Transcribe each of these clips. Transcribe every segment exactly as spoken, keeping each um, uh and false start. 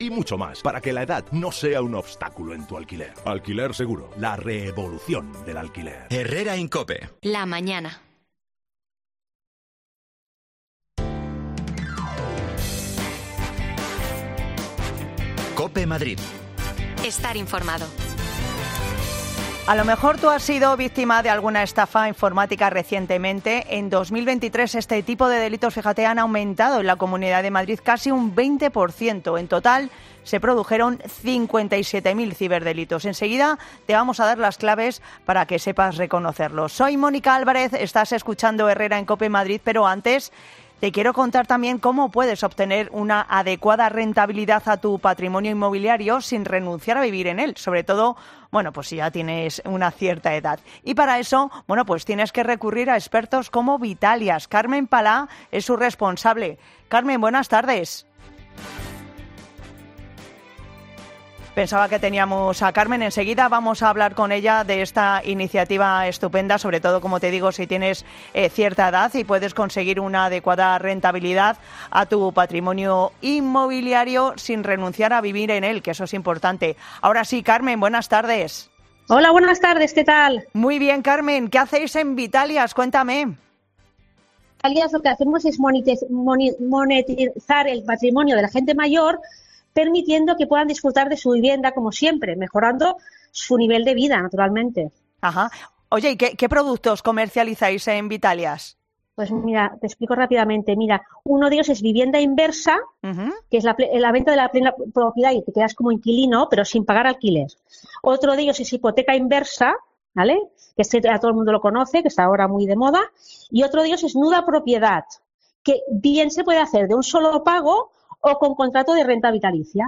y mucho más, para que la edad no sea un obstáculo en tu alquiler. Alquiler Seguro, la revolución del alquiler. Herrera en COPE. La mañana. COPE Madrid. Estar informado. A lo mejor tú has sido víctima de alguna estafa informática recientemente. En dos mil veintitrés este tipo de delitos, fíjate, han aumentado en la Comunidad de Madrid casi un veinte por ciento. En total se produjeron cincuenta y siete mil ciberdelitos. Enseguida te vamos a dar las claves para que sepas reconocerlos. Soy Mónica Álvarez, estás escuchando Herrera en COPE Madrid, pero antes te quiero contar también cómo puedes obtener una adecuada rentabilidad a tu patrimonio inmobiliario sin renunciar a vivir en él, sobre todo, bueno, pues si ya tienes una cierta edad. Y para eso, bueno, pues tienes que recurrir a expertos como Vitalias. Carmen Palá es su responsable. Carmen, buenas tardes. Pensaba que teníamos a Carmen. Enseguida vamos a hablar con ella de esta iniciativa estupenda, sobre todo, como te digo, si tienes eh, cierta edad y puedes conseguir una adecuada rentabilidad a tu patrimonio inmobiliario sin renunciar a vivir en él, que eso es importante. Ahora sí, Carmen, buenas tardes. Hola, buenas tardes, ¿qué tal? Muy bien, Carmen. ¿Qué hacéis en Vitalias? Cuéntame. Vitalias lo que hacemos es monetizar el patrimonio de la gente mayor, permitiendo que puedan disfrutar de su vivienda como siempre, mejorando su nivel de vida, naturalmente. Ajá. Oye, ¿y qué, qué productos comercializáis en Vitalias? Pues mira, te explico rápidamente. Mira, uno de ellos es vivienda inversa, uh-huh. que es la, la venta de la plena propiedad y te quedas como inquilino, pero sin pagar alquiler. Otro de ellos es hipoteca inversa, ¿vale? Que este, a todo el mundo lo conoce, que está ahora muy de moda. Y otro de ellos es nuda propiedad, que bien se puede hacer de un solo pago o con contrato de renta vitalicia.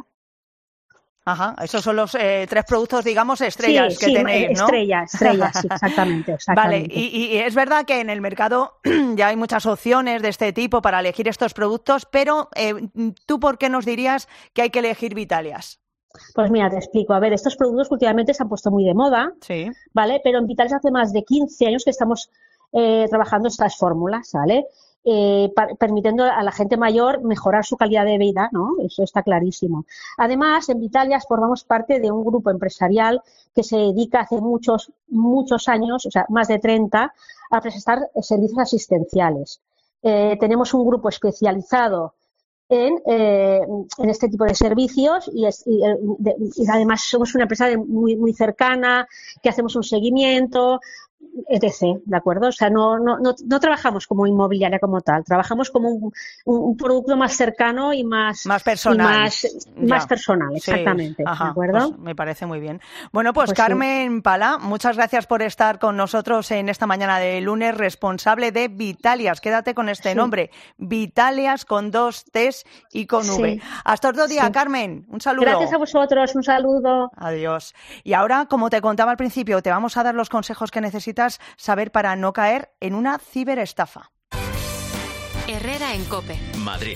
Ajá, esos son los eh, tres productos, digamos, estrellas sí, que sí, tenéis, ¿no? Estrellas, estrellas, sí, exactamente, exactamente. Vale, y, y es verdad que en el mercado ya hay muchas opciones de este tipo para elegir estos productos, pero eh, ¿tú por qué nos dirías que hay que elegir Vitalias? Pues mira, te explico. A ver, estos productos últimamente se han puesto muy de moda, sí, ¿vale? Pero en Vitalias hace más de quince años que estamos eh, trabajando estas fórmulas, ¿vale? Eh, pa- permitiendo a la gente mayor mejorar su calidad de vida, ¿no? Eso está clarísimo. Además, en Vitalias formamos parte de un grupo empresarial que se dedica hace muchos, muchos años, o sea, más de treinta, a prestar servicios asistenciales. Eh, tenemos un grupo especializado en, eh, en este tipo de servicios y, es, y, de, y además somos una empresa de muy, muy cercana, que hacemos un seguimiento, etcétera, ¿de acuerdo? O sea, no, no, no, no trabajamos como inmobiliaria como tal, trabajamos como un, un, un producto más cercano y más, más personal. Y más, más personal, exactamente, sí. Ajá, ¿de acuerdo? Pues me parece muy bien. Bueno, pues, pues Carmen sí. Palá, muchas gracias por estar con nosotros en esta mañana de lunes, responsable de Vitalias. Quédate con este sí. nombre, Vitalias con dos T's y con sí. V. Hasta otro día, sí. Carmen. Un saludo. Gracias a vosotros, un saludo. Adiós. Y ahora, como te contaba al principio, te vamos a dar los consejos que necesitas saber para no caer en una ciberestafa. Herrera en COPE. Madrid.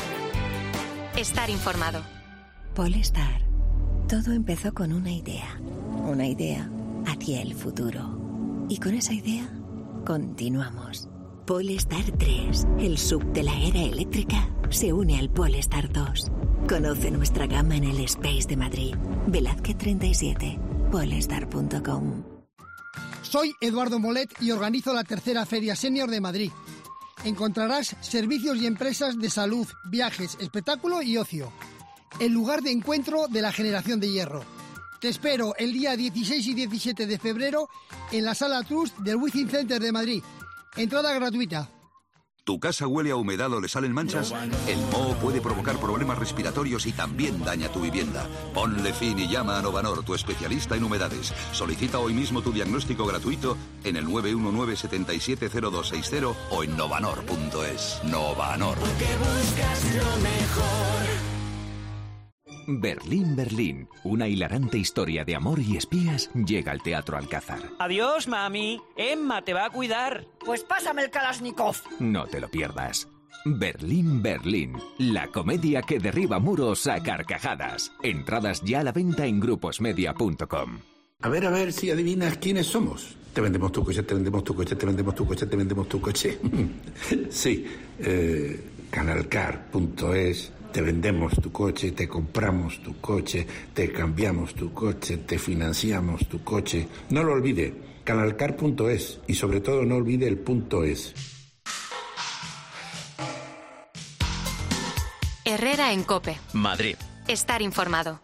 Estar informado. Polestar. Todo empezó con una idea. Una idea hacia el futuro. Y con esa idea continuamos. Polestar tres, el sub de la era eléctrica, se une al Polestar dos. Conoce nuestra gama en el Space de Madrid. Velázquez treinta y siete, polestar punto com. Soy Eduardo Molet y organizo la tercera Feria Senior de Madrid. Encontrarás servicios y empresas de salud, viajes, espectáculo y ocio. El lugar de encuentro de la generación de hierro. Te espero el día dieciséis y diecisiete de febrero en la Sala Trust del Within Center de Madrid. Entrada gratuita. ¿Tu casa huele a humedad o le salen manchas? El moho puede provocar problemas respiratorios y también daña tu vivienda. Ponle fin y llama a Novanor, tu especialista en humedades. Solicita hoy mismo tu diagnóstico gratuito en el nueve uno nueve, siete siete cero dos seis cero o en novanor punto es. Novanor. Porque buscas lo mejor. Berlín, Berlín, una hilarante historia de amor y espías llega al Teatro Alcázar. Adiós, mami. Emma te va a cuidar. Pues pásame el Kalashnikov. No te lo pierdas. Berlín, Berlín, la comedia que derriba muros a carcajadas. Entradas ya a la venta en gruposmedia punto com. A ver, a ver si adivinas quiénes somos. Te vendemos tu coche, te vendemos tu coche, te vendemos tu coche, te vendemos tu coche. Sí, eh, canalcar punto es... Te vendemos tu coche, te compramos tu coche, te cambiamos tu coche, te financiamos tu coche. No lo olvide, canalcar punto es y sobre todo no olvide el punto es. Herrera en COPE. Madrid. Estar informado.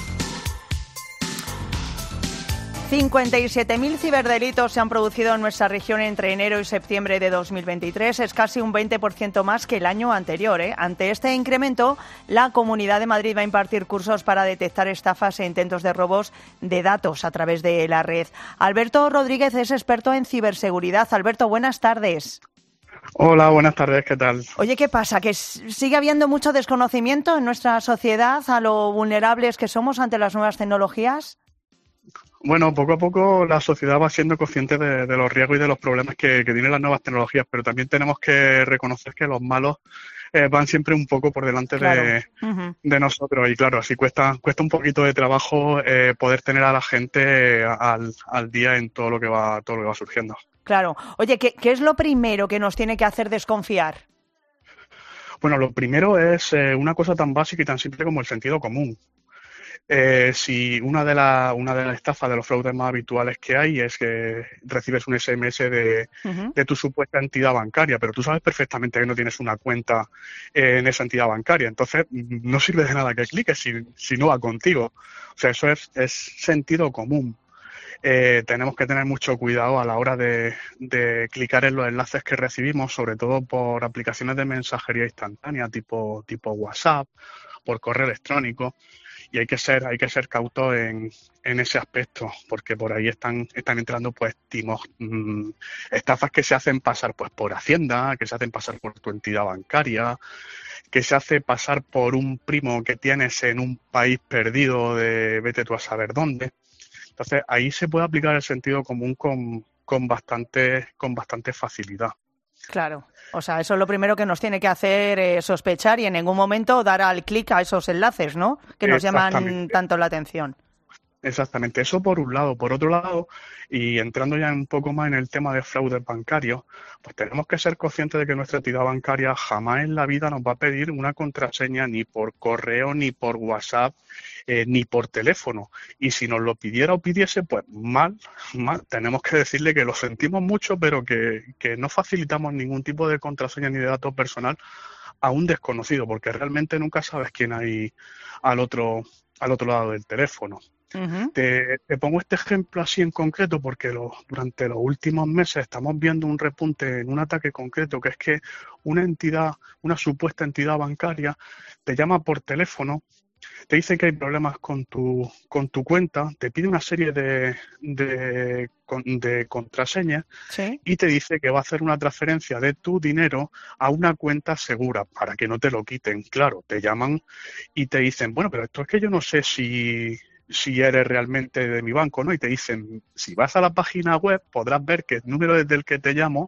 cincuenta y siete mil ciberdelitos se han producido en nuestra región entre enero y septiembre de dos mil veintitrés. Es casi un veinte por ciento más que el año anterior, ¿eh? Ante este incremento, la Comunidad de Madrid va a impartir cursos para detectar estafas e intentos de robos de datos a través de la red. Alberto Rodríguez es experto en ciberseguridad. Alberto, buenas tardes. Hola, buenas tardes, ¿qué tal? Oye, ¿qué pasa? ¿Que sigue habiendo mucho desconocimiento en nuestra sociedad a lo vulnerables que somos ante las nuevas tecnologías? Bueno, poco a poco la sociedad va siendo consciente de, de los riesgos y de los problemas que, que tienen las nuevas tecnologías, pero también tenemos que reconocer que los malos eh, van siempre un poco por delante claro. de, uh-huh. de nosotros y claro, así cuesta cuesta un poquito de trabajo eh, poder tener a la gente al, al día en todo lo que va todo lo que va surgiendo. Claro. Oye, ¿qué, qué es lo primero que nos tiene que hacer desconfiar? Bueno, lo primero es eh, una cosa tan básica y tan simple como el sentido común. Eh, si una de las una de las estafas de los fraudes más habituales que hay es que recibes un ese eme ese de, uh-huh. de tu supuesta entidad bancaria, pero tú sabes perfectamente que no tienes una cuenta en esa entidad bancaria, entonces no sirve de nada que cliques si, si no va contigo. O sea, eso es, es sentido común. Eh, tenemos que tener mucho cuidado a la hora de, de clicar en los enlaces que recibimos, sobre todo por aplicaciones de mensajería instantánea tipo, tipo WhatsApp, por correo electrónico. Y hay que ser, hay que ser cautos en, en ese aspecto, porque por ahí están, están entrando pues timos, mmm, estafas que se hacen pasar pues por Hacienda, que se hacen pasar por tu entidad bancaria, que se hace pasar por un primo que tienes en un país perdido de vete tú a saber dónde. Entonces ahí se puede aplicar el sentido común con, con bastante, con bastante facilidad. Claro, o sea, eso es lo primero que nos tiene que hacer eh, sospechar y en ningún momento dar al clic a esos enlaces, ¿no? Que nos llaman tanto la atención. Exactamente, eso por un lado. Por otro lado, y entrando ya un poco más en el tema de fraudes bancarios, pues tenemos que ser conscientes de que nuestra entidad bancaria jamás en la vida nos va a pedir una contraseña ni por correo, ni por WhatsApp, eh, ni por teléfono. Y si nos lo pidiera o pidiese, pues mal, mal. Tenemos que decirle que lo sentimos mucho, pero que, que no facilitamos ningún tipo de contraseña ni de datos personal a un desconocido, porque realmente nunca sabes quién hay al otro, al otro lado del teléfono. Uh-huh. Te, te pongo este ejemplo así en concreto porque lo, durante los últimos meses estamos viendo un repunte en un ataque concreto, que es que una entidad, una supuesta entidad bancaria te llama por teléfono, te dice que hay problemas con tu con tu cuenta, te pide una serie de, de, de contraseñas ¿sí? Y te dice que va a hacer una transferencia de tu dinero a una cuenta segura para que no te lo quiten. Claro, te llaman y te dicen, bueno, pero esto es que yo no sé si... si eres realmente de mi banco, ¿no? Y te dicen, si vas a la página web podrás ver que el número desde el que te llamo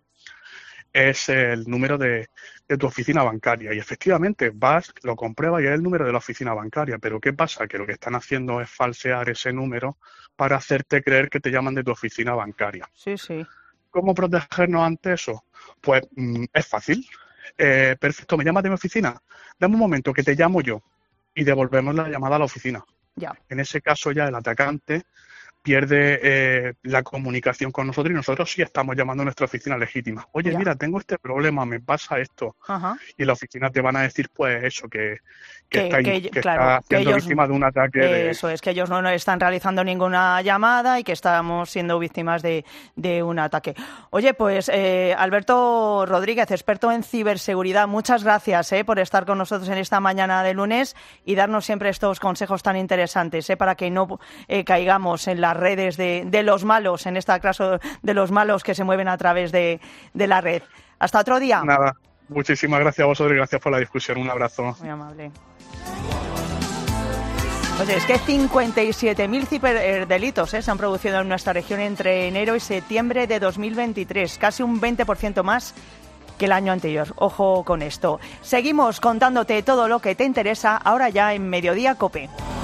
es el número de, de tu oficina bancaria. Y efectivamente vas, lo compruebas y es el número de la oficina bancaria. Pero ¿qué pasa? Que lo que están haciendo es falsear ese número para hacerte creer que te llaman de tu oficina bancaria. Sí, sí. ¿Cómo protegernos ante eso? Pues mm, es fácil. Eh, perfecto, ¿me llamas de mi oficina? Dame un momento que te llamo yo y devolvemos la llamada a la oficina. Ya. En ese caso ya el atacante pierde eh, la comunicación con nosotros y nosotros sí estamos llamando a nuestra oficina legítima. Oye, ya. Mira, tengo este problema, me pasa esto. Ajá. Y en la oficina te van a decir, pues eso, que, que, que, está, que, que claro, está siendo ellos, víctima de un ataque. De... Eso es, que ellos no están realizando ninguna llamada y que estamos siendo víctimas de, de un ataque. Oye, pues eh, Alberto Rodríguez, experto en ciberseguridad, muchas gracias eh, por estar con nosotros en esta mañana de lunes y darnos siempre estos consejos tan interesantes eh, para que no eh, caigamos en la redes de, de los malos, en este caso de los malos que se mueven a través de, de la red. Hasta otro día. Nada, muchísimas gracias a vosotros y gracias por la discusión. Un abrazo. Muy amable. Oye, es que cincuenta y siete mil ciberdelitos eh, se han producido en nuestra región entre enero y septiembre de dos mil veintitrés, casi un veinte por ciento más que el año anterior. Ojo con esto. Seguimos contándote todo lo que te interesa ahora ya en Mediodía COPE.